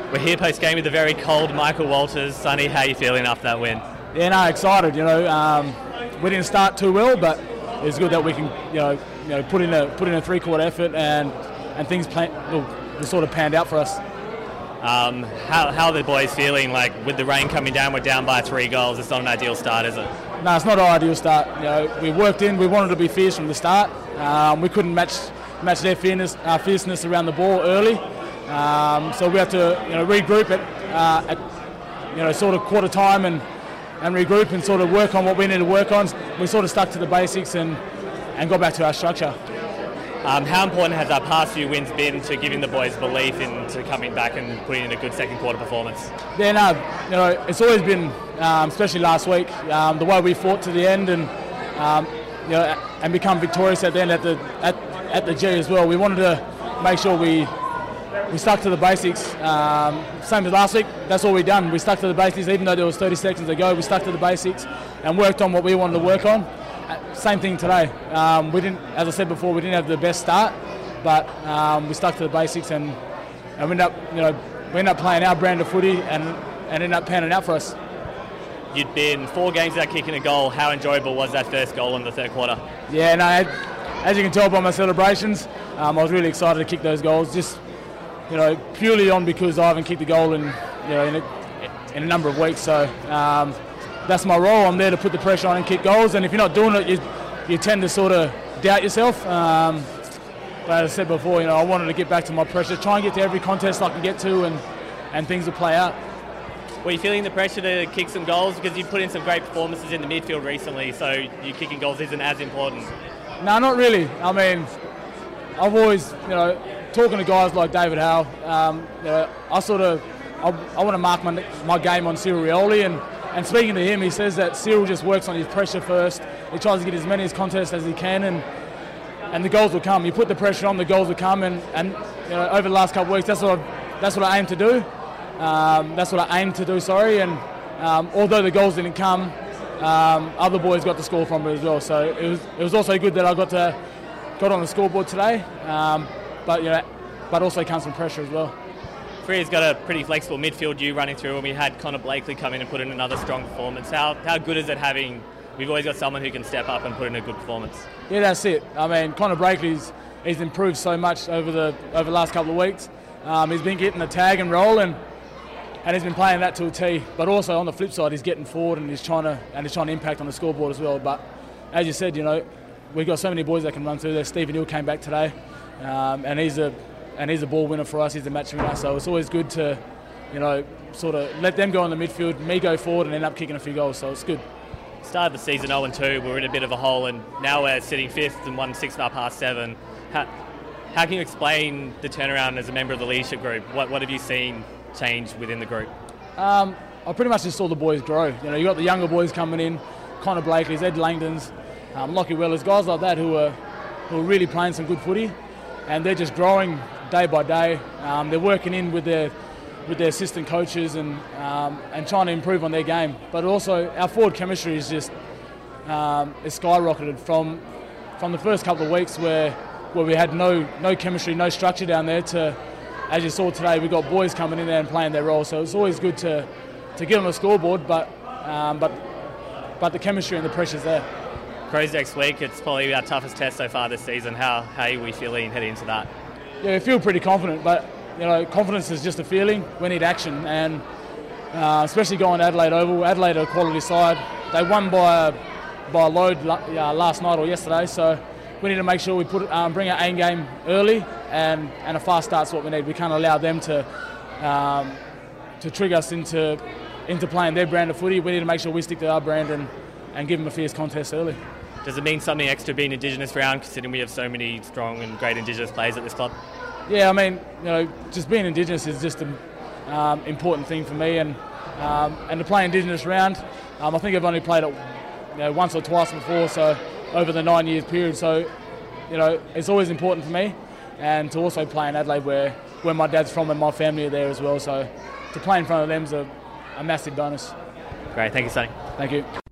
We're here post-game with the very cold Michael Walters. Sonny, how are you feeling after that win? Yeah, no, excited. We didn't start too well, but it's good that we can, put in a three-quarter effort and things sort of panned out for us. How are the boys feeling? Like with the rain coming down, we're down by 3 goals. It's not an ideal start, is it? No, it's not an ideal start. We worked in. We wanted to be fierce from the start. We couldn't match their fierceness around the ball early. So we had to regroup at sort of quarter time and regroup and sort of work on what we needed to work on. We sort of stuck to the basics and got back to our structure. How important has our past few wins been to giving the boys belief into coming back and putting in a good second quarter performance? Yeah, no, it's always been, especially last week, the way we fought to the end and become victorious at the end at the G as well. We wanted to make sure we stuck to the basics. Same as last week, that's all we done. We stuck to the basics, even though there was 30 seconds to go. We stuck to the basics and worked on what we wanted to work on. Same thing today. We didn't, as I said before, we didn't have the best start, but we stuck to the basics and we ended up playing our brand of footy and ended up panning out for us. You'd been 4 games without kicking a goal. How enjoyable was that first goal in the third quarter? Yeah, no, as you can tell by my celebrations, I was really excited to kick those goals. Just purely on because I haven't kicked a goal in a number of weeks. So that's my role. I'm there to put the pressure on and kick goals. And if you're not doing it, you tend to sort of doubt yourself. But as I said before, I wanted to get back to my pressure, try and get to every contest I can get to, and things will play out. Were you feeling the pressure to kick some goals because you put in some great performances in the midfield recently? So you kicking goals isn't as important. No, not really. I mean, I've always, talking to guys like David Howe, I want to mark my game on Cyril Rioli, and speaking to him, he says that Cyril just works on his pressure first. He tries to get as many contests as he can, and the goals will come. You put the pressure on, the goals will come, and over the last couple of weeks, that's what I aim to do. And although the goals didn't come, other boys got to score from it as well. So it was also good that I got on the scoreboard today. But also comes from pressure as well. Freya's got a pretty flexible midfield you running through, and we had Connor Blakely come in and put in another strong performance. How good is it having? We've always got someone who can step up and put in a good performance. Yeah, that's it. I mean, Connor Blakely's improved so much over the last couple of weeks. He's been getting the tag and roll, and he's been playing that to a T. But also on the flip side, he's getting forward and he's trying to impact on the scoreboard as well. But as you said, we've got so many boys that can run through there. Stephen Hill came back today, and he's a ball winner for us. He's a match winner. So it's always good to, sort of let them go in the midfield, me go forward, and end up kicking a few goals. So it's good. Started the season 0-2. We're in a bit of a hole, and now we're sitting 5th and won 6 past 7. How can you explain the turnaround as a member of the leadership group? What have you seen change within the group? I pretty much just saw the boys grow. You got the younger boys coming in, Connor Blakely's, Ed Langdon's, Lockie Weller's, guys like that who are really playing some good footy, and they're just growing day by day. They're working in with their assistant coaches and trying to improve on their game. But also our forward chemistry is just is skyrocketed from the first couple of weeks where we had no chemistry, no structure down there to, as you saw today, we've got boys coming in there and playing their role. So it's always good to get on the scoreboard, but the chemistry and the pressure's there. Crows next week, it's probably our toughest test so far this season. How are we feeling heading into that? Yeah, we feel pretty confident, but confidence is just a feeling. We need action, and especially going to Adelaide Oval. Adelaide are a quality side. They won by a load last night or yesterday, so we need to make sure we bring our A game early, and a fast start's what we need. We can't allow them to trigger us into playing their brand of footy. We need to make sure we stick to our brand and give them a fierce contest early. Does it mean something extra being Indigenous round, considering we have so many strong and great Indigenous players at this club? Yeah, I mean, just being Indigenous is just an important thing for me, and to play Indigenous round, I think I've only played it once or twice before, so over the 9 years period. So, it's always important for me, and to also play in Adelaide where my dad's from and my family are there as well. So to play in front of them is a massive bonus. Great, thank you, Sonny. Thank you.